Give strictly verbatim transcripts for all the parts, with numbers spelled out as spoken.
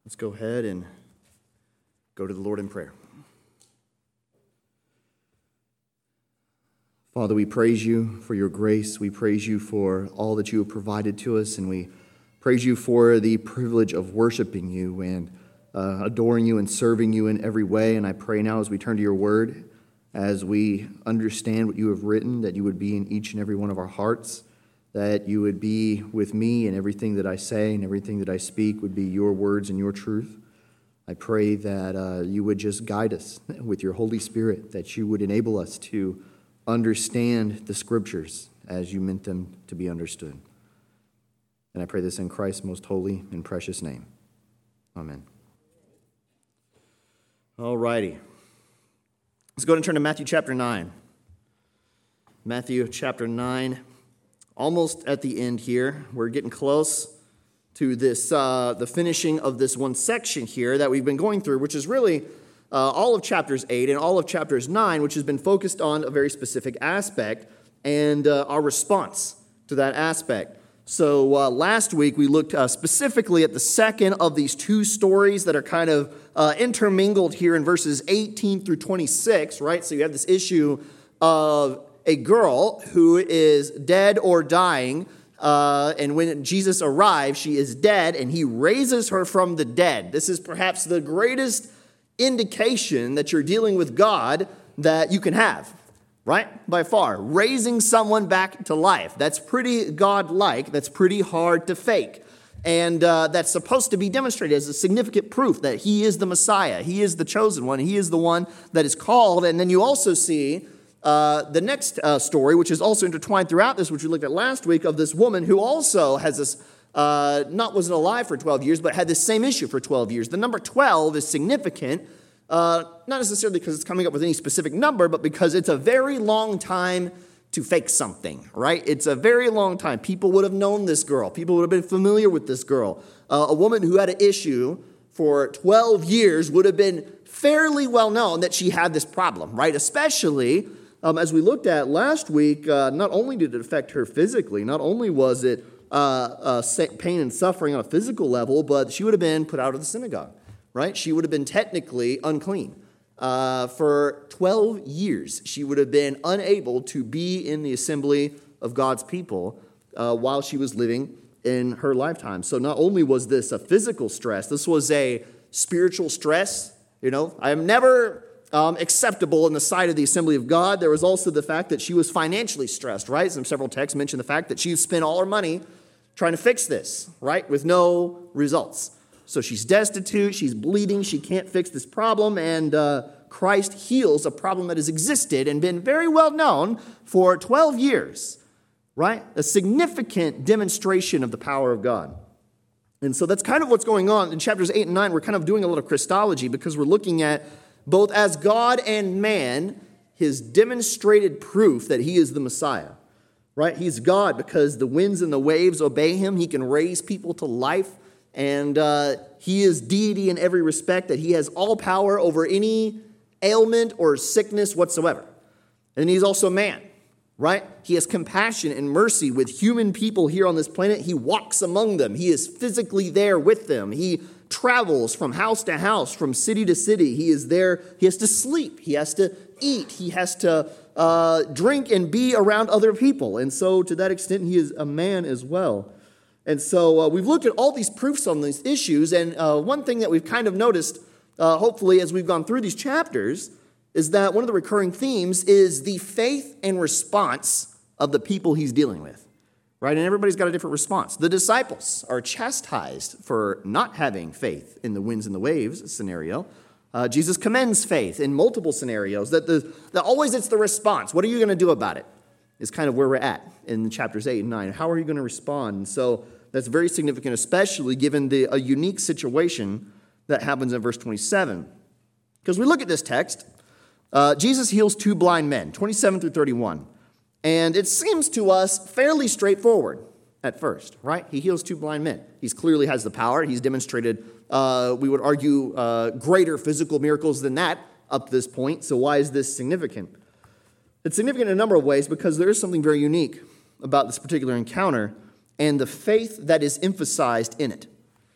Let's go ahead and go to the Lord in prayer. Father, we praise you for your grace. We praise you for all that you have provided to us, and we praise you for the privilege of worshiping you and uh, adoring you and serving you in every way. And I pray now as we turn to your word, as we understand what you have written, that you would be in each and every one of our hearts, that you would be with me, and everything that I say and everything that I speak would be your words and your truth. I pray that uh, you would just guide us with your Holy Spirit, that you would enable us to understand the Scriptures as you meant them to be understood. And I pray this in Christ's most holy and precious name. Amen. All righty. Let's go ahead and turn to Matthew chapter nine. Matthew chapter nine. Almost at the end here. We're getting close to this, uh, the finishing of this one section here that we've been going through, which is really uh, all of chapters eight and all of chapters nine, which has been focused on a very specific aspect and uh, our response to that aspect. So uh, last week we looked uh, specifically at the second of these two stories that are kind of uh, intermingled here in verses eighteen through twenty-six, right? So you have this issue of a girl who is dead or dying, uh, and when Jesus arrives, she is dead, and he raises her from the dead. This is perhaps the greatest indication that you're dealing with God that you can have, right? By far. Raising someone back to life. That's pretty God-like. That's pretty hard to fake. And uh, that's supposed to be demonstrated as a significant proof that he is the Messiah. He is the chosen one. He is the one that is called. And then you also see Uh, the next uh, story, which is also intertwined throughout this, which we looked at last week, of this woman who also has this, uh, not wasn't alive for twelve years, but had this same issue for twelve years. The number twelve is significant, uh, not necessarily because it's coming up with any specific number, but because it's a very long time to fake something, right? It's a very long time. People would have known this girl. People would have been familiar with this girl. Uh, a woman who had an issue for twelve years would have been fairly well known that she had this problem, right? Especially Um, as we looked at last week, uh, not only did it affect her physically, not only was it uh, uh, pain and suffering on a physical level, but she would have been put out of the synagogue, right? She would have been technically unclean. Uh, for twelve years, she would have been unable to be in the assembly of God's people uh, while she was living in her lifetime. So not only was this a physical stress, this was a spiritual stress. You know, I am never Um, acceptable in the sight of the assembly of God. There was also the fact that she was financially stressed, right? Some several texts mention the fact that she spent all her money trying to fix this, right? With no results. So she's destitute, she's bleeding, she can't fix this problem, and uh, Christ heals a problem that has existed and been very well known for twelve years, right? A significant demonstration of the power of God. And so that's kind of what's going on. In chapters eight and nine, we're kind of doing a little Christology because we're looking at both as God and man, his demonstrated proof that he is the Messiah, right? He's God because the winds and the waves obey him. He can raise people to life, and uh, he is deity in every respect, that he has all power over any ailment or sickness whatsoever. And he's also man, right? He has compassion and mercy with human people here on this planet. He walks among them. He is physically there with them. He travels from house to house, from city to city. He is there. He has to sleep. He has to eat. He has to uh, drink and be around other people. And so to that extent, he is a man as well. And so uh, we've looked at all these proofs on these issues. And uh, one thing that we've kind of noticed, uh, hopefully, as we've gone through these chapters, is that one of the recurring themes is the faith and response of the people he's dealing with. Right? And everybody's got a different response. The disciples are chastised for not having faith in the winds and the waves scenario. Uh, Jesus commends faith in multiple scenarios. That, the, that always it's the response. What are you going to do about it? Is kind of where we're at in chapters eight and nine. How are you going to respond? And so that's very significant, especially given the a unique situation that happens in verse twenty-seven. Because we look at this text, uh, Jesus heals two blind men, twenty-seven through thirty-one. And it seems to us fairly straightforward at first, right? He heals two blind men. He clearly has the power. He's demonstrated, uh, we would argue, uh, greater physical miracles than that up to this point. So why is this significant? It's significant in a number of ways because there is something very unique about this particular encounter and the faith that is emphasized in it.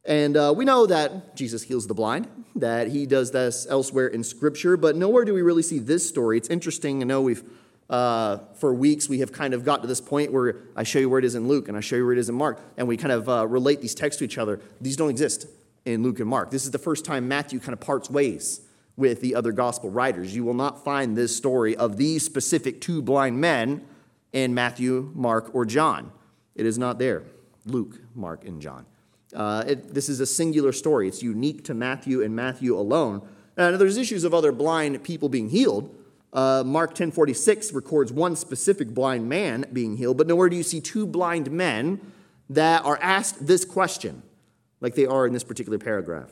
And uh, we know that Jesus heals the blind, that he does this elsewhere in Scripture, but nowhere do we really see this story. It's interesting. I know we've, uh, for weeks, we have kind of got to this point where I show you where it is in Luke, and I show you where it is in Mark, and we kind of uh, relate these texts to each other. These don't exist in Luke and Mark. This is the first time Matthew kind of parts ways with the other gospel writers. You will not find this story of these specific two blind men in Matthew, Mark, or John. It is not there. Luke, Mark, and John. Uh, it, this is a singular story. It's unique to Matthew and Matthew alone. And there's issues of other blind people being healed. Uh, Mark ten forty-six records one specific blind man being healed, but nowhere do you see two blind men that are asked this question, like they are in this particular paragraph.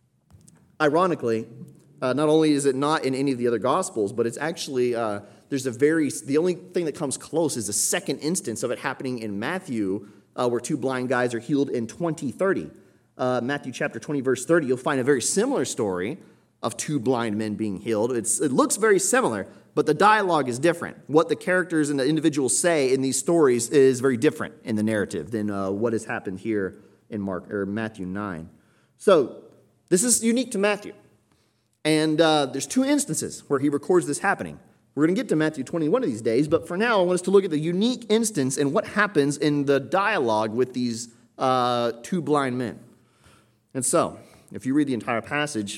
Ironically, uh, not only is it not in any of the other Gospels, but it's actually, uh, there's a very, the only thing that comes close is the second instance of it happening in Matthew, Uh, where two blind guys are healed in twenty thirty. Uh, Matthew chapter twenty, verse thirty, you'll find a very similar story of two blind men being healed. It's, it looks very similar, but the dialogue is different. What the characters and the individuals say in these stories is very different in the narrative than uh, what has happened here in Mark or Matthew nine. So this is unique to Matthew. And uh, there's two instances where he records this happening. We're going to get to Matthew twenty-one of these days, but for now, I want us to look at the unique instance and what happens in the dialogue with these uh, two blind men. And so, if you read the entire passage,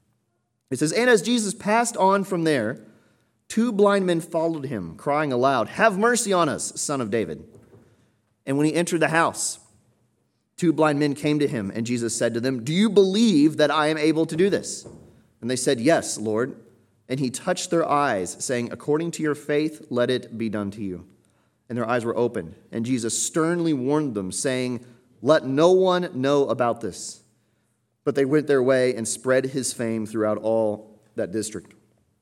it says, "And as Jesus passed on from there, two blind men followed him, crying aloud, 'Have mercy on us, Son of David.' And when he entered the house, two blind men came to him, and Jesus said to them, 'Do you believe that I am able to do this?' And they said, 'Yes, Lord.' And he touched their eyes, saying, 'According to your faith, let it be done to you.' And their eyes were opened. And Jesus sternly warned them, saying, 'Let no one know about this.' But they went their way and spread his fame throughout all that district."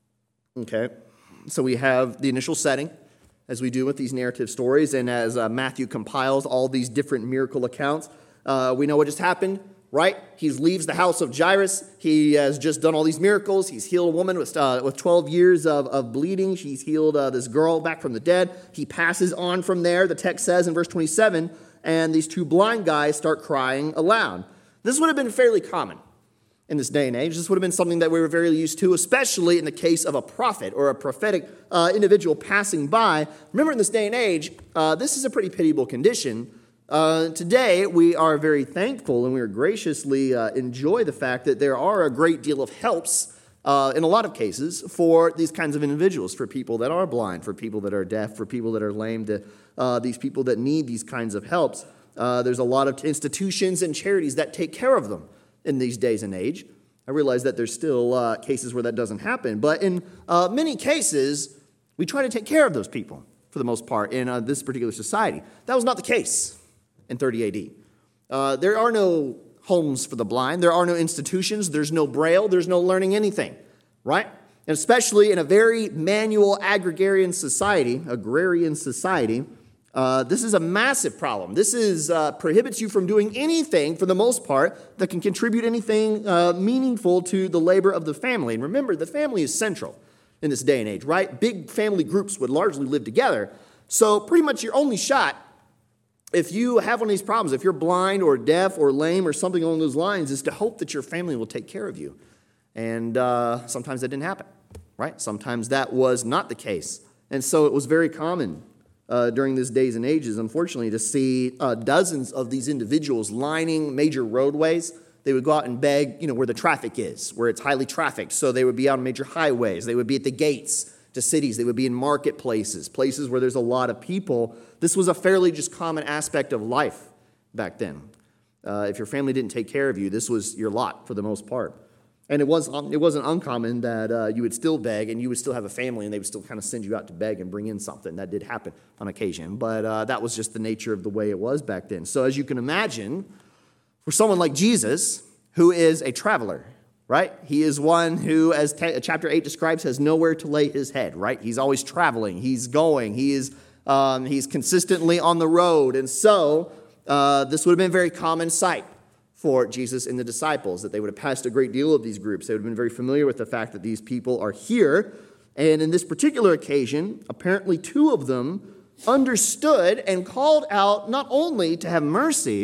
Okay, so we have the initial setting, as we do with these narrative stories, and as uh, Matthew compiles all these different miracle accounts, uh, we know what just happened. Right? He leaves the house of Jairus. He has just done all these miracles. He's healed a woman with, uh, with twelve years of, of bleeding. He's healed uh, this girl back from the dead. He passes on from there, the text says in verse twenty-seven, and these two blind guys start crying aloud. This would have been fairly common in this day and age. This would have been something that we were very used to, especially in the case of a prophet or a prophetic uh, individual passing by. Remember, in this day and age, uh, this is a pretty pitiable condition. Uh, today, we are very thankful and we are graciously uh, enjoy the fact that there are a great deal of helps uh, in a lot of cases for these kinds of individuals, for people that are blind, for people that are deaf, for people that are lame, to, uh, these people that need these kinds of helps. Uh, there's a lot of institutions and charities that take care of them in these days and age. I realize that there's still uh, cases where that doesn't happen, but in uh, many cases, we try to take care of those people for the most part in uh, this particular society. That was not the case in thirty A D. Uh, there are no homes for the blind. There are no institutions. There's no Braille. There's no learning anything, right? And especially in a very manual agrarian society, agrarian society, uh, this is a massive problem. This is uh, prohibits you from doing anything, for the most part, that can contribute anything uh, meaningful to the labor of the family. And remember, the family is central in this day and age, right? Big family groups would largely live together. So pretty much your only shot, if you have one of these problems, if you're blind or deaf or lame or something along those lines, is to hope that your family will take care of you. And uh, sometimes that didn't happen, right? Sometimes that was not the case. And so it was very common uh, during these days and ages, unfortunately, to see uh, dozens of these individuals lining major roadways. They would go out and beg, you know, where the traffic is, where it's highly trafficked. So they would be on major highways. They would be at the gates to cities. They would be in marketplaces, places where there's a lot of people. This was a fairly just common aspect of life back then. Uh, if your family didn't take care of you, this was your lot for the most part. And it, was, it wasn't uncommon that uh, you would still beg and you would still have a family and they would still kind of send you out to beg and bring in something. That did happen on occasion, but uh, that was just the nature of the way it was back then. So as you can imagine, for someone like Jesus, who is a traveler, right? He is one who, as t- chapter eight describes, has nowhere to lay his head, right? He's always traveling. He's going. He is, um, he's consistently on the road. And so uh, this would have been a very common sight for Jesus and the disciples, that they would have passed a great deal of these groups. They would have been very familiar with the fact that these people are here. And in this particular occasion, apparently two of them understood and called out not only to have mercy,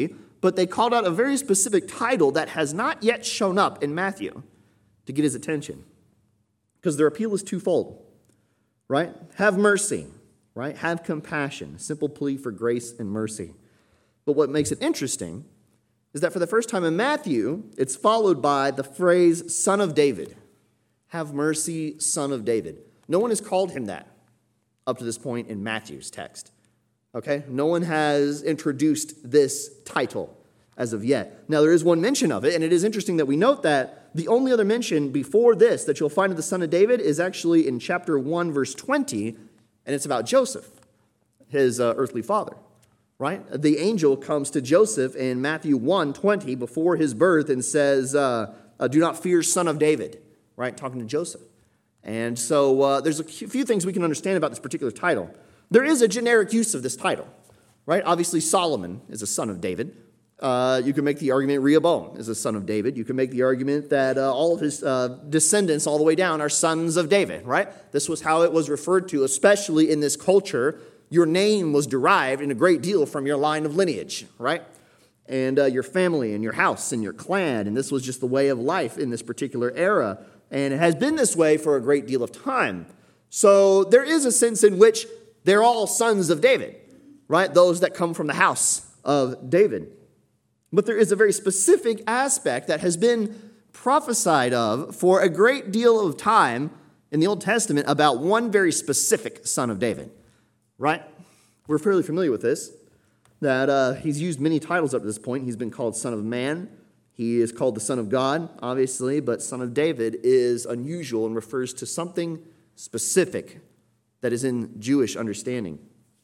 but they called out a very specific title that has not yet shown up in Matthew to get his attention. Because their appeal is twofold, right? Have mercy, right? Have compassion, simple plea for grace and mercy. But what makes it interesting is that for the first time in Matthew, it's followed by the phrase, Son of David. Have mercy, Son of David. No one has called him that up to this point in Matthew's text. Okay? No one has introduced this title as of yet. Now, there is one mention of it, and it is interesting that we note that the only other mention before this that you'll find of the Son of David is actually in chapter one, verse twenty, and it's about Joseph, his uh, earthly father, right? The angel comes to Joseph in Matthew one twenty before his birth and says, uh, uh, do not fear, son of David, right? Talking to Joseph. And so uh, there's a few things we can understand about this particular title. There is a generic use of this title, right? Obviously, Solomon is a son of David. Uh, you can make the argument Rehoboam is a son of David. You can make the argument that uh, all of his uh, descendants all the way down are sons of David, right? This was how it was referred to, especially in this culture. Your name was derived in a great deal from your line of lineage, right? And uh, your family and your house and your clan. And this was just the way of life in this particular era. And it has been this way for a great deal of time. So there is a sense in which they're all sons of David, right? Those that come from the house of David. But there is a very specific aspect that has been prophesied of for a great deal of time in the Old Testament about one very specific son of David, right? We're fairly familiar with this, that uh, he's used many titles up to this point. He's been called Son of Man. He is called the Son of God, obviously, but Son of David is unusual and refers to something specific that is in Jewish understanding.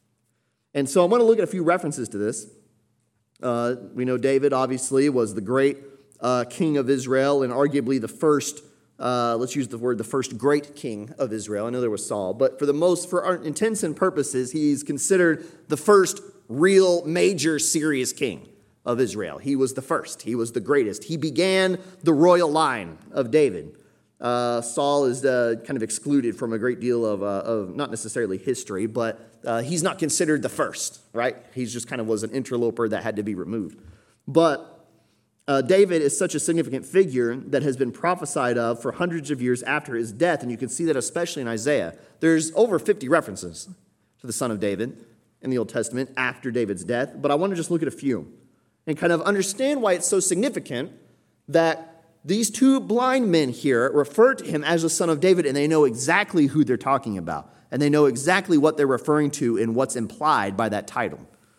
And so I want to look at a few references to this. Uh, we know David, obviously, was the great uh, king of Israel and arguably the first, uh, let's use the word, the first great king of Israel. I know there was Saul, but for the most, for our intents and purposes, he's considered the first real major serious king of Israel. He was the first. He was the greatest. He began the royal line of David. Uh, Saul is uh, kind of excluded from a great deal of, uh, of not necessarily history, but uh, he's not considered the first, right? He's just kind of was an interloper that had to be removed. But uh, David is such a significant figure that has been prophesied of for hundreds of years after his death, and you can see that especially in Isaiah. There's over fifty references to the son of David in the Old Testament after David's death, but I want to just look at a few and kind of understand why it's so significant that these two blind men here refer to him as the son of David, and they know exactly who they're talking about, and they know exactly what they're referring to and what's implied by that title.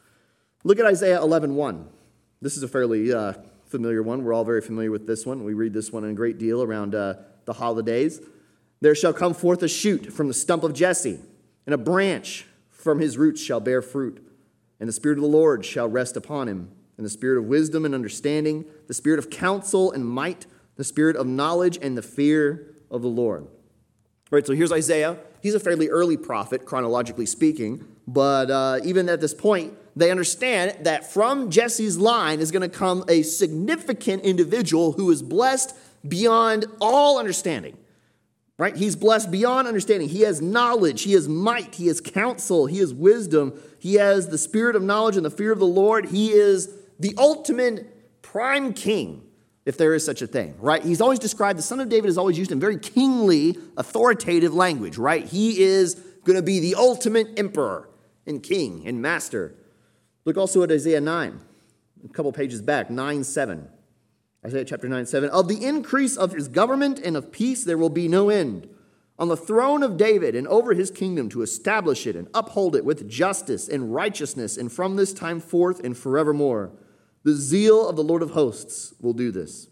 Look at Isaiah eleven one. This is a fairly uh, familiar one. We're all very familiar with this one. We read this one in a great deal around uh, the holidays. There shall come forth a shoot from the stump of Jesse, and a branch from his roots shall bear fruit, and the Spirit of the Lord shall rest upon him, and the spirit of wisdom and understanding, the spirit of counsel and might, the spirit of knowledge and the fear of the Lord. All right, so here's Isaiah. He's a fairly early prophet, chronologically speaking, but uh, even at this point, they understand that from Jesse's line is going to come a significant individual who is blessed beyond all understanding. Right? He's blessed beyond understanding. He has knowledge. He has might. He has counsel. He has wisdom. He has the spirit of knowledge and the fear of the Lord. He is the ultimate prime king, if there is such a thing, right? He's always described, the son of David is always used in very kingly, authoritative language, right? He is going to be the ultimate emperor and king and master. Look also at Isaiah nine, a couple pages back, nine seven. Isaiah chapter nine, seven. Of the increase of his government and of peace there will be no end. On the throne of David and over his kingdom to establish it and uphold it with justice and righteousness, and from this time forth and forevermore. The zeal of the Lord of hosts will do this.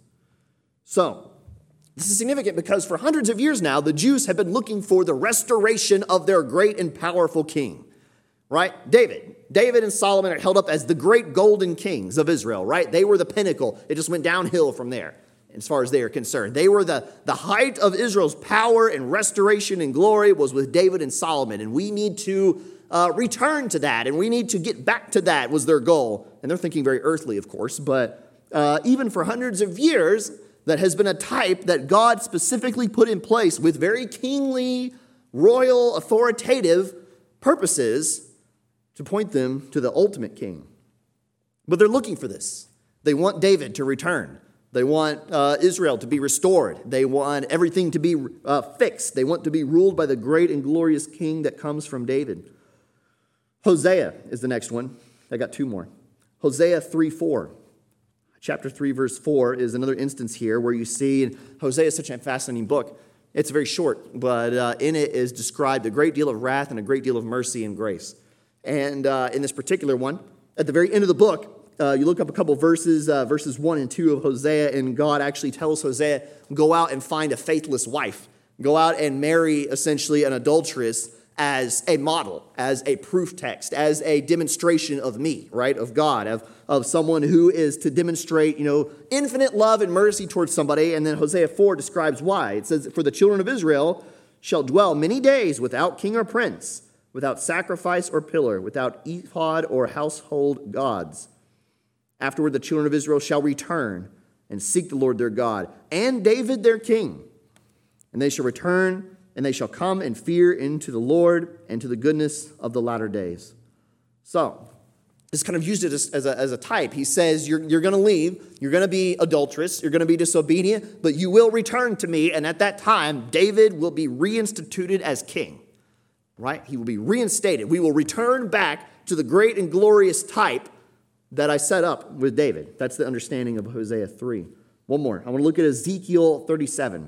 So, this is significant because for hundreds of years now, the Jews have been looking for the restoration of their great and powerful king. Right? David. David and Solomon are held up as the great golden kings of Israel, right? They were the pinnacle. It just went downhill from there, as far as they are concerned. They were the, the height of Israel's power and restoration and glory was with David and Solomon. And we need to uh, return to that, and we need to get back to that was their goal. And they're thinking very earthly, of course, but uh, even for hundreds of years, that has been a type that God specifically put in place with very kingly, royal, authoritative purposes to point them to the ultimate king. But they're looking for this. They want David to return. They want uh, Israel to be restored. They want everything to be uh, fixed. They want to be ruled by the great and glorious king that comes from David. Hosea is the next one. I got two more. Hosea three four. Chapter three, verse four is another instance here where you see, and Hosea is such a fascinating book. It's very short, but uh, in it is described a great deal of wrath and a great deal of mercy and grace. And uh, in this particular one, at the very end of the book, uh, you look up a couple verses, uh, verses one and two of Hosea, and God actually tells Hosea, go out and find a faithless wife. Go out and marry, essentially, an adulteress as a model, as a proof text, as a demonstration of me, right, of God, of, of someone who is to demonstrate, you know, infinite love and mercy towards somebody. And then Hosea four describes why. It says, for the children of Israel shall dwell many days without king or prince, without sacrifice or pillar, without ephod or household gods. Afterward, the children of Israel shall return and seek the Lord their God and David their king. And they shall return and they shall come and fear into the Lord and to the goodness of the latter days. So, this kind of used it as, as, a, as a type. He says, you're, you're going to leave, you're going to be adulterous, you're going to be disobedient, but you will return to me, and at that time, David will be reinstituted as king, right? He will be reinstated. We will return back to the great and glorious type that I set up with David. That's the understanding of Hosea three. One more. I want to look at Ezekiel thirty-seven.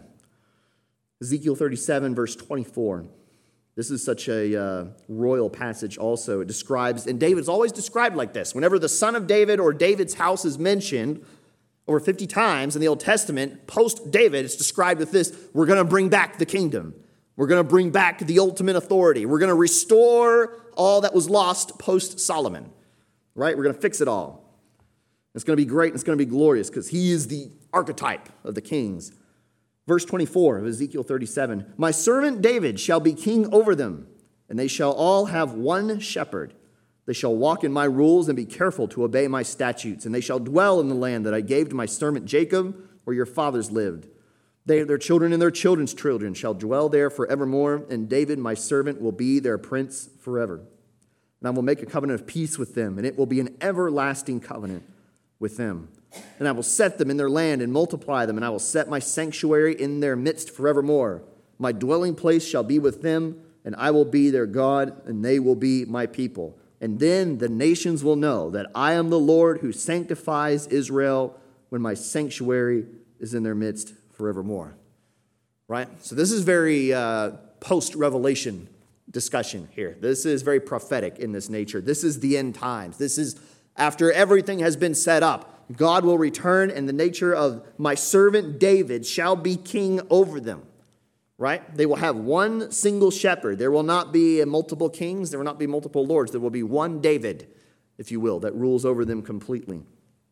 Ezekiel thirty-seven, verse twenty-four. This is such a uh, royal passage also. It describes, and David's always described like this. Whenever the son of David or David's house is mentioned over fifty times in the Old Testament, post-David, it's described with this: we're going to bring back the kingdom. We're going to bring back the ultimate authority. We're going to restore all that was lost post-Solomon, right? We're going to fix it all. It's going to be great and it's going to be glorious because he is the archetype of the kings. Verse twenty-four of Ezekiel thirty-seven, my servant David shall be king over them, and they shall all have one shepherd. They shall walk in my rules and be careful to obey my statutes, and they shall dwell in the land that I gave to my servant Jacob, where your fathers lived. They, their children and their children's children shall dwell there forevermore, and David, my servant, will be their prince forever. And I will make a covenant of peace with them, and it will be an everlasting covenant with them. And I will set them in their land and multiply them, and I will set my sanctuary in their midst forevermore. My dwelling place shall be with them, and I will be their God, and they will be my people. And then the nations will know that I am the Lord who sanctifies Israel when my sanctuary is in their midst forevermore. Right? So this is very uh, post-revelation discussion here. This is very prophetic in this nature. This is the end times. This is after everything has been set up. God will return, and the nature of my servant David shall be king over them. Right? They will have one single shepherd. There will not be multiple kings. There will not be multiple lords. There will be one David, if you will, that rules over them completely.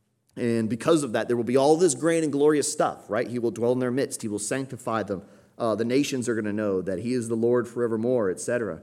And because of that, there will be all this great and glorious stuff, right? He will dwell in their midst. He will sanctify them. Uh, the nations are going to know that he is the Lord forevermore, et cetera.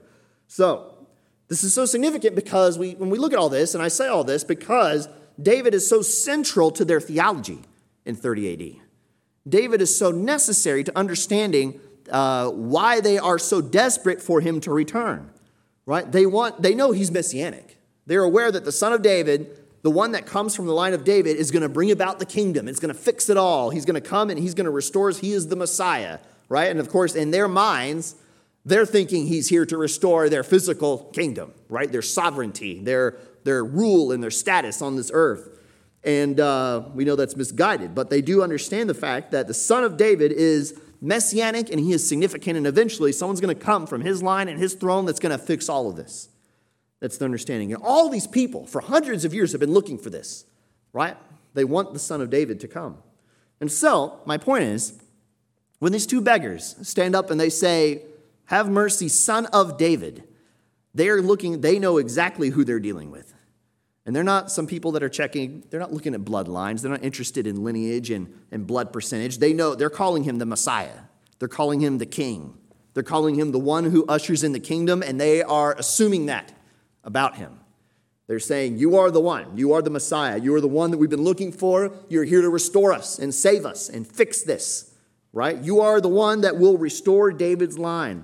So, this is so significant because we, when we look at all this, and I say all this because David is so central to their theology in thirty A D. David is so necessary to understanding uh, why they are so desperate for him to return, right? They want, they know he's messianic. They're aware that the son of David, the one that comes from the line of David, is going to bring about the kingdom. It's going to fix it all. He's going to come and he's going to restore us. He is the Messiah, right? And of course, in their minds, they're thinking he's here to restore their physical kingdom, right? Their sovereignty, their, their rule and their status on this earth. And uh, we know that's misguided, but they do understand the fact that the son of David is messianic and he is significant, and eventually someone's going to come from his line and his throne that's going to fix all of this. That's the understanding. And all these people for hundreds of years have been looking for this, right? They want the son of David to come. And so, my point is, when these two beggars stand up and they say, have mercy, son of David, they are looking, they know exactly who they're dealing with. And they're not some people that are checking, they're not looking at bloodlines. They're not interested in lineage and, and blood percentage. They know, they're calling him the Messiah. They're calling him the king. They're calling him the one who ushers in the kingdom, and they are assuming that about him. They're saying, you are the one. You are the Messiah. You are the one that we've been looking for. You're here to restore us and save us and fix this, right? You are the one that will restore David's line.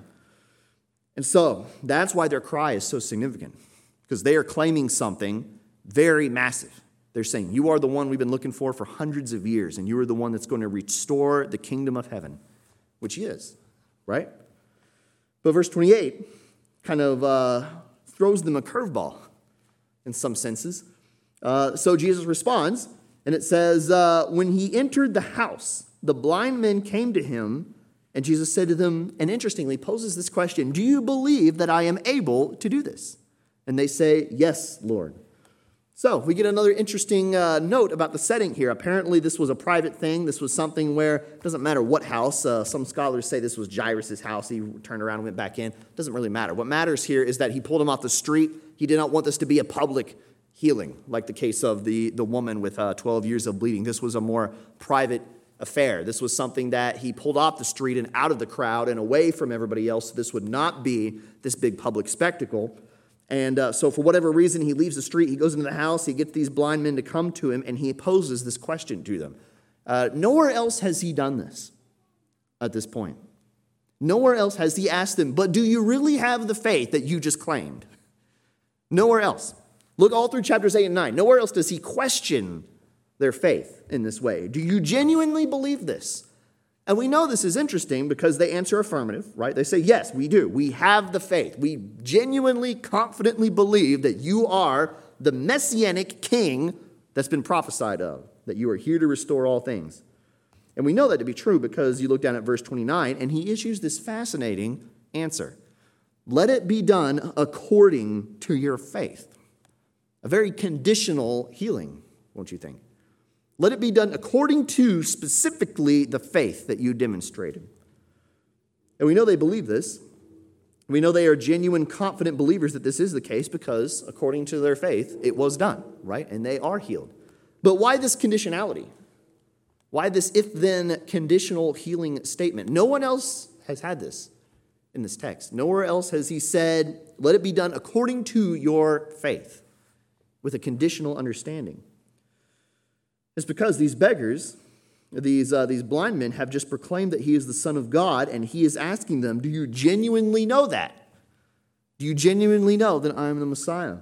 And so that's why their cry is so significant, because they are claiming something very massive. They're saying, you are the one we've been looking for for hundreds of years, and you are the one that's going to restore the kingdom of heaven, which he is, right? But verse twenty-eight kind of uh, throws them a curveball in some senses. Uh, so Jesus responds, and it says, uh, when he entered the house, the blind men came to him, and Jesus said to them, and interestingly poses this question, do you believe that I am able to do this? And they say, yes, Lord. So we get another interesting uh, note about the setting here. Apparently this was a private thing. This was something where it doesn't matter what house. Uh, some scholars say this was Jairus' house. He turned around and went back in. It doesn't really matter. What matters here is that he pulled him off the street. He did not want this to be a public healing, like the case of the, the woman with uh, twelve years of bleeding. This was a more private affair. This was something that he pulled off the street and out of the crowd and away from everybody else. So this would not be this big public spectacle. And uh, so for whatever reason, he leaves the street, he goes into the house, he gets these blind men to come to him, and he poses this question to them. Uh, nowhere else has he done this at this point. Nowhere else has he asked them, but do you really have the faith that you just claimed? Nowhere else. Look all through chapters eight and nine. Nowhere else does he question their faith in this way. Do you genuinely believe this? And we know this is interesting because they answer affirmative, right? They say, yes, we do. We have the faith. We genuinely, confidently believe that you are the messianic king that's been prophesied of, that you are here to restore all things. And we know that to be true because you look down at verse twenty-nine, and he issues this fascinating answer. Let it be done according to your faith. A very conditional healing, won't you think? Let it be done according to specifically the faith that you demonstrated. And we know they believe this. We know they are genuine, confident believers that this is the case because according to their faith, it was done, right? And they are healed. But why this conditionality? Why this if-then conditional healing statement? No one else has had this in this text. Nowhere else has he said, let it be done according to your faith with a conditional understanding. It's because these beggars, these, uh, these blind men, have just proclaimed that he is the Son of God, and he is asking them, do you genuinely know that? Do you genuinely know that I am the Messiah?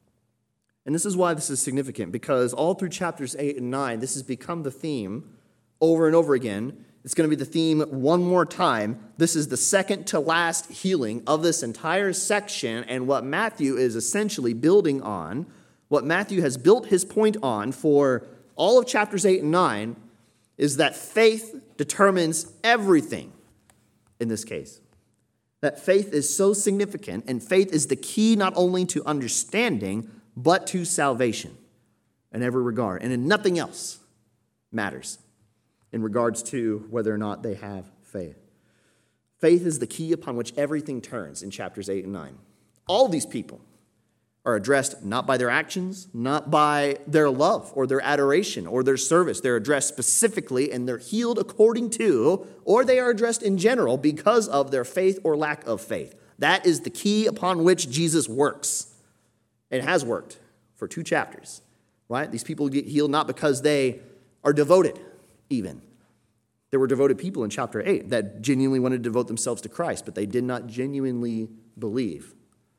And this is why this is significant, because all through chapters eight and nine, this has become the theme over and over again. It's going to be the theme one more time. This is the second to last healing of this entire section, and what Matthew is essentially building on, what Matthew has built his point on for all of chapters eight and nine is that faith determines everything in this case. That faith is so significant, and faith is the key not only to understanding, but to salvation in every regard. And in nothing else matters in regards to whether or not they have faith. Faith is the key upon which everything turns in chapters eight and nine. All these people are addressed not by their actions, not by their love or their adoration or their service. They're addressed specifically and they're healed according to, or they are addressed in general because of their faith or lack of faith. That is the key upon which Jesus works. It has worked for two chapters, right? These people get healed not because they are devoted even. There were devoted people in chapter eight that genuinely wanted to devote themselves to Christ, but they did not genuinely believe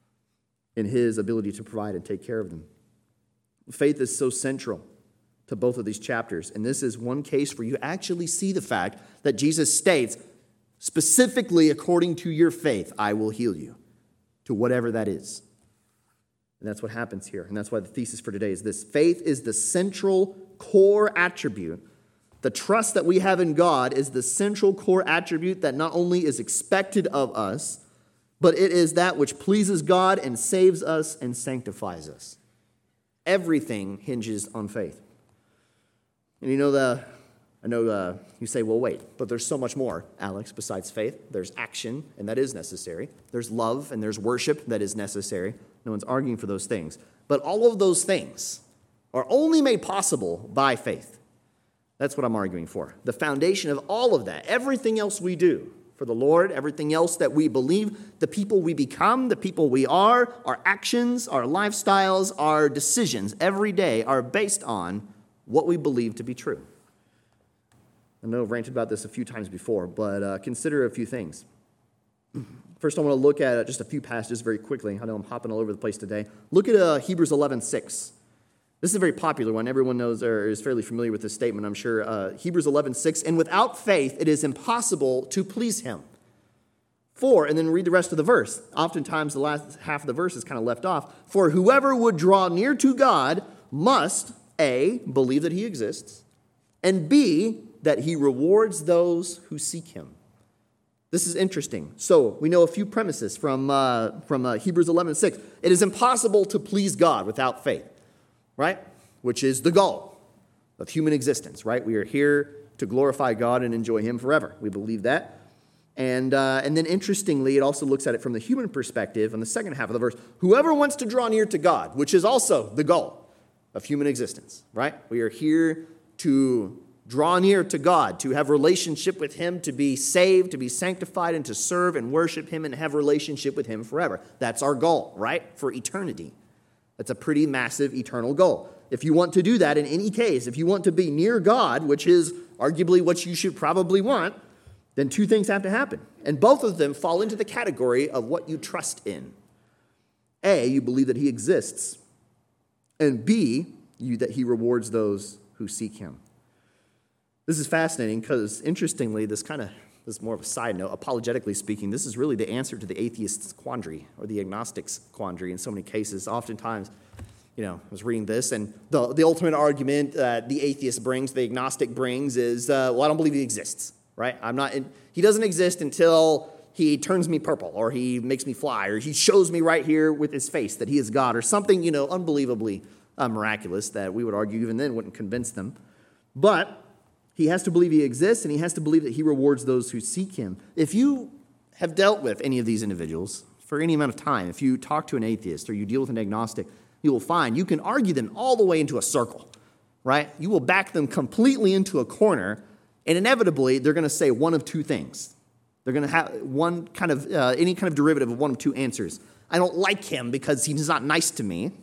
in his ability to provide and take care of them. Faith is so central to both of these chapters, and this is one case where you actually see the fact that Jesus states, specifically according to your faith, I will heal you, to whatever that is. And that's what happens here, and that's why the thesis for today is this. Faith is the central core attribute. The trust that we have in God is the central core attribute that not only is expected of us, but it is that which pleases God and saves us and sanctifies us. Everything hinges on faith. And you know, the I know uh, you say, well, wait, but there's so much more, Alex, besides faith. There's action, and that is necessary. There's love, and there's worship, that is necessary. No one's arguing for those things. But all of those things are only made possible by faith. That's what I'm arguing for. The foundation of all of that, everything else we do for the Lord, everything else that we believe, the people we become, the people we are, our actions, our lifestyles, our decisions every day are based on what we believe to be true. I know I've ranted about this a few times before, but uh, consider a few things. First, I want to look at uh, just a few passages very quickly. I know I'm hopping all over the place today. Look at uh, Hebrews eleven six. This is a very popular one. Everyone knows or is fairly familiar with this statement, I'm sure. Uh, Hebrews eleven six, and without faith it is impossible to please him. For, and then read the rest of the verse. Oftentimes the last half of the verse is kind of left off. For whoever would draw near to God must, A, believe that he exists, and B, that he rewards those who seek him. This is interesting. So we know a few premises from, uh, from uh, Hebrews eleven six. It is impossible to please God without faith, right? Which is the goal of human existence, right? We are here to glorify God and enjoy him forever. We believe that. And, uh, and then interestingly, it also looks at it from the human perspective on the second half of the verse. Whoever wants to draw near to God, which is also the goal of human existence, right? We are here to draw near to God, to have relationship with him, to be saved, to be sanctified, and to serve and worship him and have relationship with him forever. That's our goal, right? For eternity. That's a pretty massive eternal goal. If you want to do that in any case, if you want to be near God, which is arguably what you should probably want, then two things have to happen. And both of them fall into the category of what you trust in. A, you believe that he exists. And B, you, that he rewards those who seek him. This is fascinating because, interestingly, this kind of this is more of a side note. Apologetically speaking, this is really the answer to the atheist's quandary or the agnostic's quandary in so many cases. Oftentimes, you know, I was reading this, and the, the ultimate argument that the atheist brings, the agnostic brings, is, uh, well, I don't believe he exists, right? I'm not. In, he doesn't exist until he turns me purple, or he makes me fly, or he shows me right here with his face that he is God, or something, you know, unbelievably uh, miraculous that we would argue even then wouldn't convince them. But he has to believe he exists, and he has to believe that he rewards those who seek him. If you have dealt with any of these individuals for any amount of time, if you talk to an atheist or you deal with an agnostic, you will find you can argue them all the way into a circle, right? You will back them completely into a corner, and inevitably they're going to say one of two things. They're going to have one kind of, uh, any kind of derivative of one of two answers. I don't like him because he's not nice to me,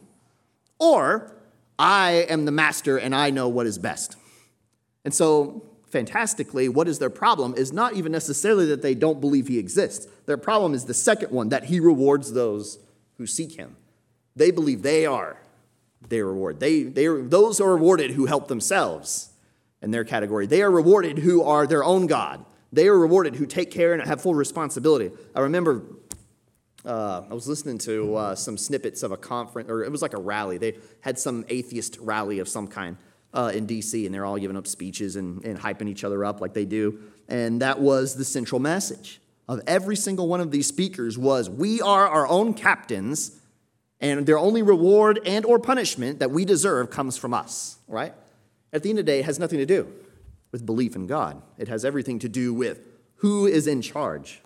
or I am the master and I know what is best. And so, fantastically, what is their problem is not even necessarily that they don't believe he exists. Their problem is the second one, that he rewards those who seek him. They believe they are their reward. They, they are, those are rewarded who help themselves in their category. They are rewarded who are their own God. They are rewarded who take care and have full responsibility. I remember uh, I was listening to uh, some snippets of a conference, or it was like a rally. They had some atheist rally of some kind. Uh, in D C, and they're all giving up speeches and, and hyping each other up like they do. And that was the central message of every single one of these speakers was, we are our own captains, and their only reward and or punishment that we deserve comes from us, right? At the end of the day, it has nothing to do with belief in God. It has everything to do with who is in charge.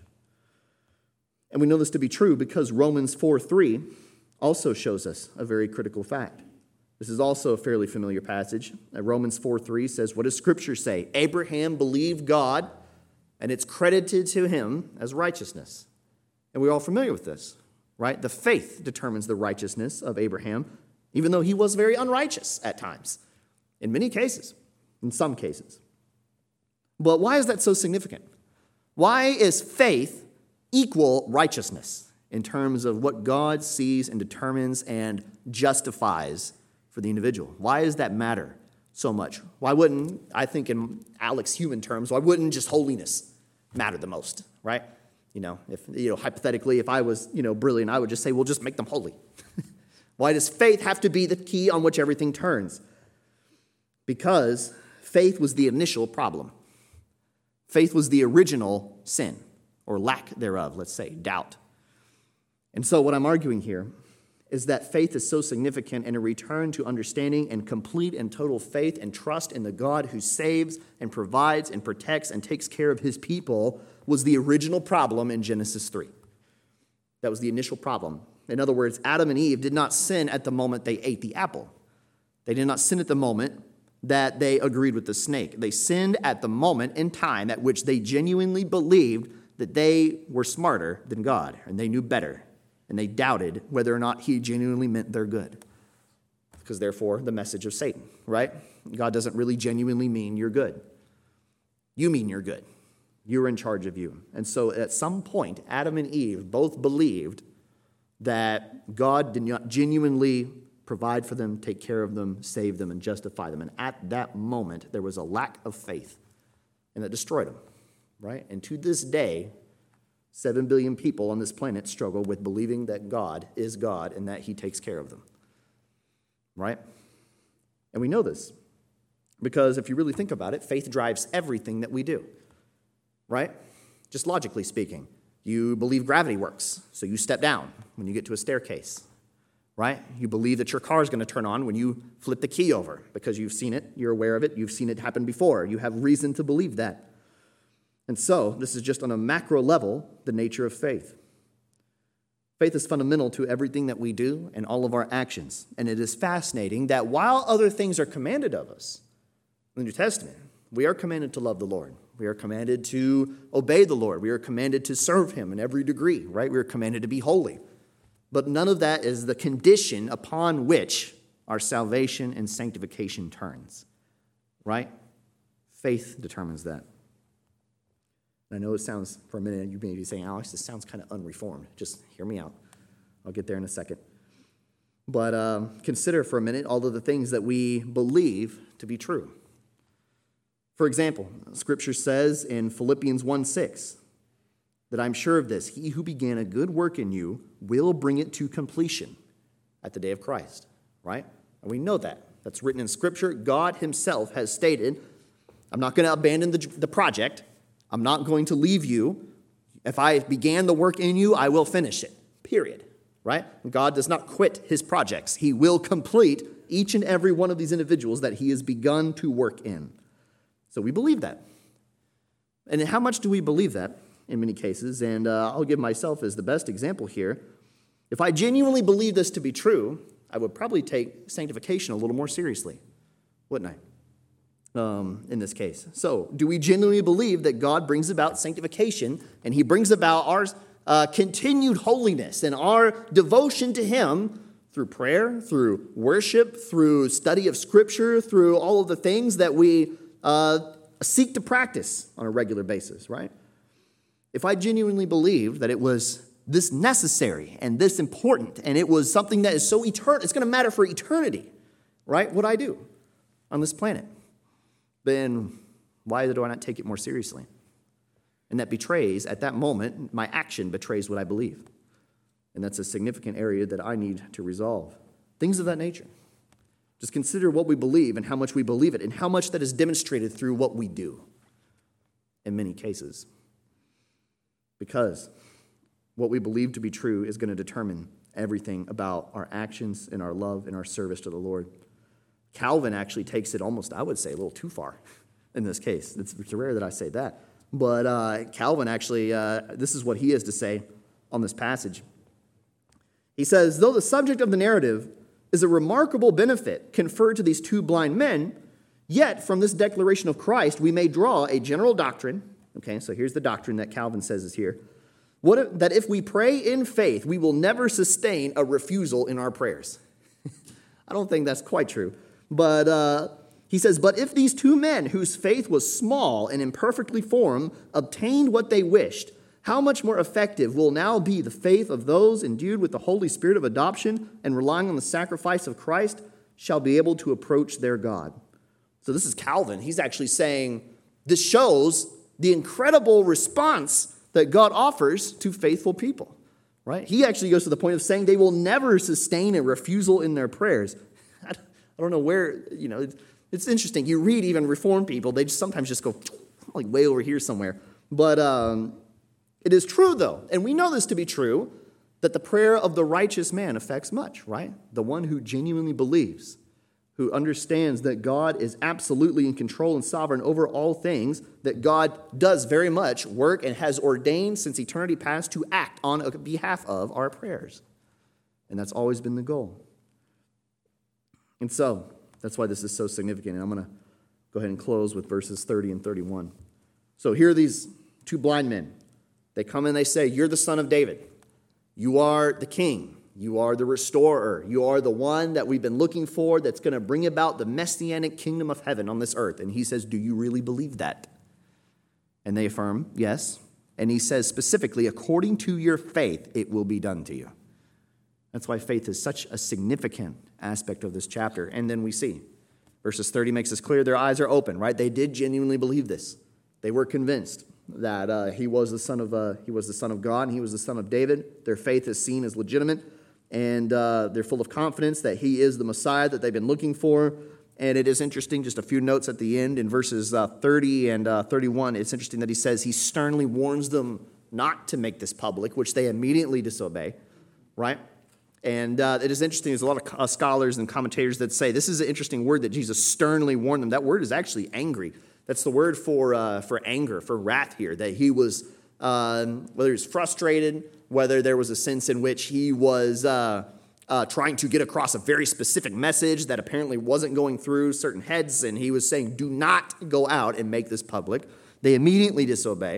And we know this to be true because Romans four three also shows us a very critical fact. This is also a fairly familiar passage. Romans four three says, what does Scripture say? Abraham believed God, and it's credited to him as righteousness. And we're all familiar with this, right? The faith determines the righteousness of Abraham, even though he was very unrighteous at times, in many cases, in some cases. But why is that so significant? Why is faith equal righteousness in terms of what God sees and determines and justifies for the individual? Why does that matter so much? Why wouldn't, I think in Alex human terms, why wouldn't just holiness matter the most, right? You know, if, you know, hypothetically, if I was, you know, brilliant, I would just say, well, just make them holy. Why does faith have to be the key on which everything turns? Because faith was the initial problem. Faith was the original sin, or lack thereof, let's say, doubt. And so what I'm arguing here is that faith is so significant, and a return to understanding and complete and total faith and trust in the God who saves and provides and protects and takes care of his people was the original problem in Genesis three. That was the initial problem. In other words, Adam and Eve did not sin at the moment they ate the apple. They did not sin at the moment that they agreed with the snake. They sinned at the moment in time at which they genuinely believed that they were smarter than God and they knew better. And they doubted whether or not he genuinely meant their good. Because therefore, the message of Satan, right? God doesn't really genuinely mean you're good. You mean you're good. You're in charge of you. And so at some point, Adam and Eve both believed that God did not genuinely provide for them, take care of them, save them, and justify them. And at that moment, there was a lack of faith, and it destroyed them, right? And to this day, seven billion people on this planet struggle with believing that God is God and that he takes care of them, right? And we know this because if you really think about it, faith drives everything that we do, right? Just logically speaking, you believe gravity works, so you step down when you get to a staircase, right? You believe that your car is going to turn on when you flip the key over because you've seen it, you're aware of it, you've seen it happen before. You have reason to believe that. And so, this is just on a macro level, the nature of faith. Faith is fundamental to everything that we do and all of our actions. And it is fascinating that while other things are commanded of us, in the New Testament, we are commanded to love the Lord. We are commanded to obey the Lord. We are commanded to serve him in every degree, right? We are commanded to be holy. But none of that is the condition upon which our salvation and sanctification turns, right? Faith determines that. I know it sounds, for a minute, you may be saying, Alex, this sounds kind of unreformed. Just hear me out. I'll get there in a second. But um, consider for a minute all of the things that we believe to be true. For example, Scripture says in Philippians one six that I'm sure of this, he who began a good work in you will bring it to completion at the day of Christ, right? And we know that. That's written in Scripture. God himself has stated, I'm not going to abandon the, the project. I'm not going to leave you. If I began the work in you, I will finish it, period, right? God does not quit his projects. He will complete each and every one of these individuals that he has begun to work in. So we believe that. And how much do we believe that in many cases? And uh, I'll give myself as the best example here. If I genuinely believe this to be true, I would probably take sanctification a little more seriously, wouldn't I? Um, in this case. So, do we genuinely believe that God brings about sanctification and he brings about our uh, continued holiness and our devotion to him through prayer, through worship, through study of Scripture, through all of the things that we uh, seek to practice on a regular basis, right? If I genuinely believe that it was this necessary and this important and it was something that is so eternal, it's going to matter for eternity, right? What I do on this planet. Then why do I not take it more seriously? And that betrays, at that moment, my action betrays what I believe. And that's a significant area that I need to resolve. Things of that nature. Just consider what we believe and how much we believe it and how much that is demonstrated through what we do in many cases. Because what we believe to be true is going to determine everything about our actions and our love and our service to the Lord. Calvin actually takes it almost, I would say, a little too far in this case. It's, it's rare that I say that. But uh, Calvin actually, uh, this is what he has to say on this passage. He says, though the subject of the narrative is a remarkable benefit conferred to these two blind men, yet from this declaration of Christ we may draw a general doctrine. Okay, so here's the doctrine that Calvin says is here. What if, that if we pray in faith, we will never sustain a refusal in our prayers. I don't think that's quite true. But uh, he says, but if these two men whose faith was small and imperfectly formed obtained what they wished, how much more effective will now be the faith of those endued with the Holy Spirit of adoption and relying on the sacrifice of Christ shall be able to approach their God. So this is Calvin. He's actually saying this shows the incredible response that God offers to faithful people, right? He actually goes to the point of saying they will never sustain a refusal in their prayers. I don't know where, you know, it's, it's interesting. You read even Reformed people, they just sometimes just go like way over here somewhere. But um, it is true, though, and we know this to be true, that the prayer of the righteous man affects much, right? The one who genuinely believes, who understands that God is absolutely in control and sovereign over all things, that God does very much work and has ordained since eternity past to act on behalf of our prayers. And that's always been the goal. And so, that's why this is so significant. And I'm going to go ahead and close with verses thirty and thirty-one. So here are these two blind men. They come and they say, you're the son of David. You are the king. You are the restorer. You are the one that we've been looking for that's going to bring about the messianic kingdom of heaven on this earth. And he says, do you really believe that? And they affirm, yes. And he says specifically, according to your faith, it will be done to you. That's why faith is such a significant aspect of this chapter. And then we see, verses thirty makes this clear, their eyes are open, right? They did genuinely believe this. They were convinced that uh, he was the son of uh, he was the son of God, and he was the son of David. Their faith is seen as legitimate, and uh, they're full of confidence that he is the Messiah that they've been looking for. And it is interesting, just a few notes at the end in verses uh, thirty and uh, thirty-one. It's interesting that he says he sternly warns them not to make this public, which they immediately disobey, right? And uh, it is interesting, there's a lot of uh, scholars and commentators that say this is an interesting word that Jesus sternly warned them. That word is actually angry. That's the word for uh, for anger, for wrath here, that he was, um, whether he was frustrated, whether there was a sense in which he was uh, uh, trying to get across a very specific message that apparently wasn't going through certain heads, and he was saying, do not go out and make this public. They immediately disobey.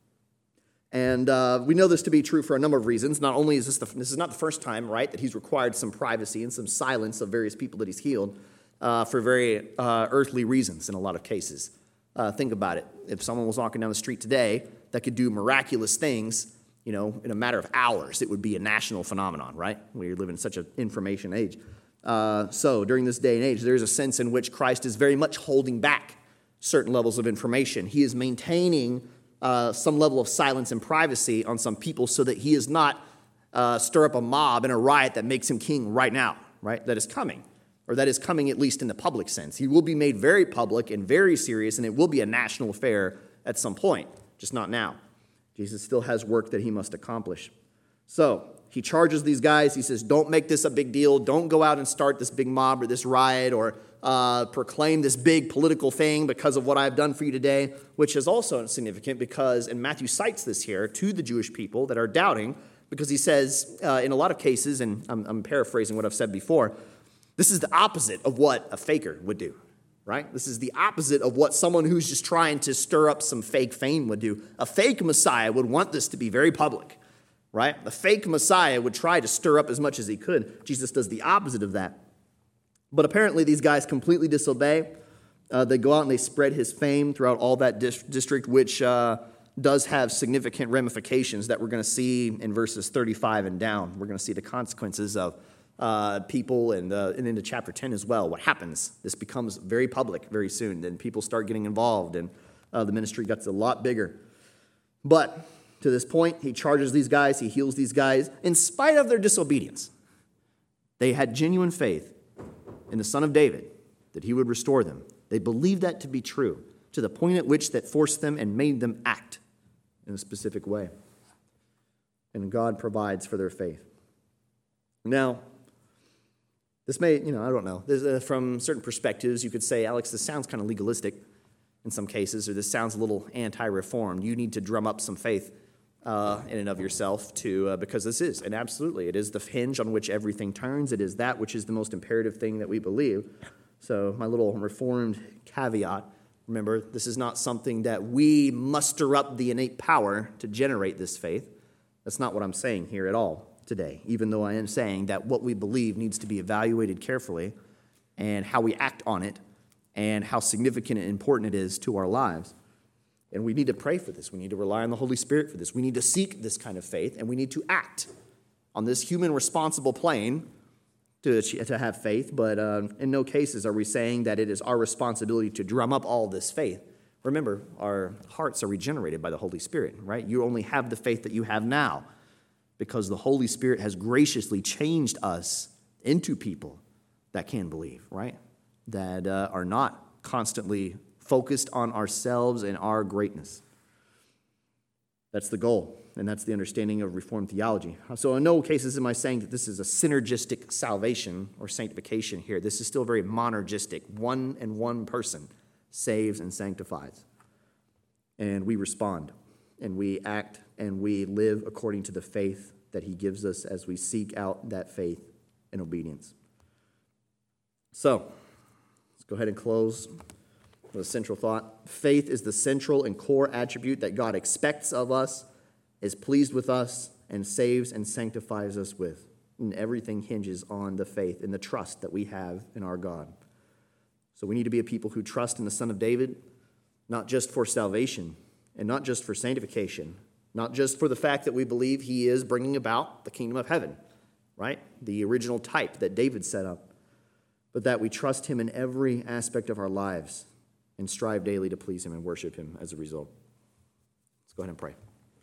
And uh, we know this to be true for a number of reasons. Not only is this the, this is not the first time, right, that he's required some privacy and some silence of various people that he's healed uh, for very uh, earthly reasons in a lot of cases. Uh, think about it. If someone was walking down the street today that could do miraculous things, you know, in a matter of hours, it would be a national phenomenon, right? We live in such an information age. Uh, so during this day and age, there's a sense in which Christ is very much holding back certain levels of information. He is maintaining Uh, some level of silence and privacy on some people so that he is not uh, stir up a mob and a riot that makes him king right now, right? That is coming, or that is coming at least in the public sense. He will be made very public and very serious, and it will be a national affair at some point, just not now. Jesus still has work that he must accomplish. So he charges these guys. He says, don't make this a big deal. Don't go out and start this big mob or this riot or uh, proclaim this big political thing because of what I've done for you today, which is also significant because, and Matthew cites this here to the Jewish people that are doubting, because he says uh, in a lot of cases, and I'm, I'm paraphrasing what I've said before, this is the opposite of what a faker would do, right? This is the opposite of what someone who's just trying to stir up some fake fame would do. A fake Messiah would want this to be very public, right? The fake Messiah would try to stir up as much as he could. Jesus does the opposite of that. But apparently these guys completely disobey. Uh, they go out and they spread his fame throughout all that dis- district, which uh, does have significant ramifications that we're going to see in verses thirty-five and down. We're going to see the consequences of uh, people and, uh, and into chapter ten as well. What happens? This becomes very public very soon. Then people start getting involved, and uh, the ministry gets a lot bigger. But to this point, he charges these guys, he heals these guys, in spite of their disobedience. They had genuine faith in the Son of David, that he would restore them. They believed that to be true, to the point at which that forced them and made them act in a specific way. And God provides for their faith. Now, this may, you know, I don't know. Uh, from certain perspectives, you could say, Alex, this sounds kind of legalistic in some cases, or this sounds a little anti-reformed. You need to drum up some faith Uh, in and of yourself to uh, because this is, and absolutely, it is the hinge on which everything turns. It is that which is the most imperative thing that we believe. So my little reformed caveat, remember, this is not something that we muster up the innate power to generate this faith. That's not what I'm saying here at all today, even though I am saying that what we believe needs to be evaluated carefully and how we act on it and how significant and important it is to our lives. And we need to pray for this. We need to rely on the Holy Spirit for this. We need to seek this kind of faith, and we need to act on this human responsible plane to, to have faith. But uh, in no cases are we saying that it is our responsibility to drum up all this faith. Remember, our hearts are regenerated by the Holy Spirit, right? You only have the faith that you have now because the Holy Spirit has graciously changed us into people that can believe, right? That uh, are not constantly focused on ourselves and our greatness. That's the goal, and that's the understanding of Reformed theology. So in no cases am I saying that this is a synergistic salvation or sanctification here. This is still very monergistic. One and one person saves and sanctifies. And we respond, and we act, and we live according to the faith that he gives us as we seek out that faith and obedience. So, let's go ahead and close with a central thought. Faith is the central and core attribute that God expects of us, is pleased with us, and saves and sanctifies us with. And everything hinges on the faith and the trust that we have in our God. So we need to be a people who trust in the Son of David, not just for salvation and not just for sanctification, not just for the fact that we believe he is bringing about the kingdom of heaven, right? The original type that David set up, but that we trust him in every aspect of our lives and strive daily to please him and worship him as a result. Let's go ahead and pray.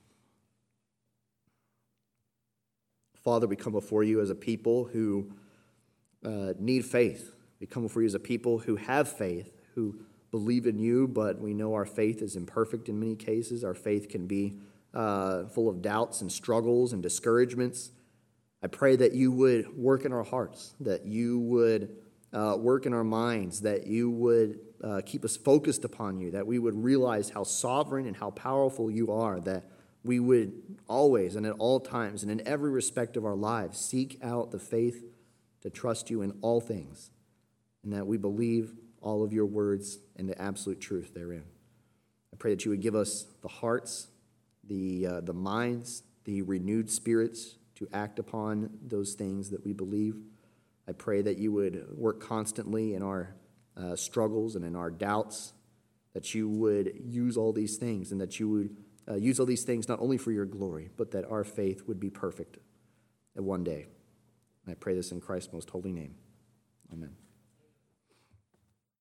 Father, we come before you as a people who uh, need faith. We come before you as a people who have faith, who believe in you, but we know our faith is imperfect in many cases. Our faith can be uh, full of doubts and struggles and discouragements. I pray that you would work in our hearts, that you would uh, work in our minds, that you would uh, keep us focused upon you, that we would realize how sovereign and how powerful you are, that we would always and at all times and in every respect of our lives seek out the faith to trust you in all things, and that we believe all of your words and the absolute truth therein. I pray that you would give us the hearts, the uh, the minds, the renewed spirits to act upon those things that we believe. I pray that you would work constantly in our uh, struggles and in our doubts, that you would use all these things, and that you would uh, use all these things not only for your glory, but that our faith would be perfect at one day. And I pray this in Christ's most holy name. Amen.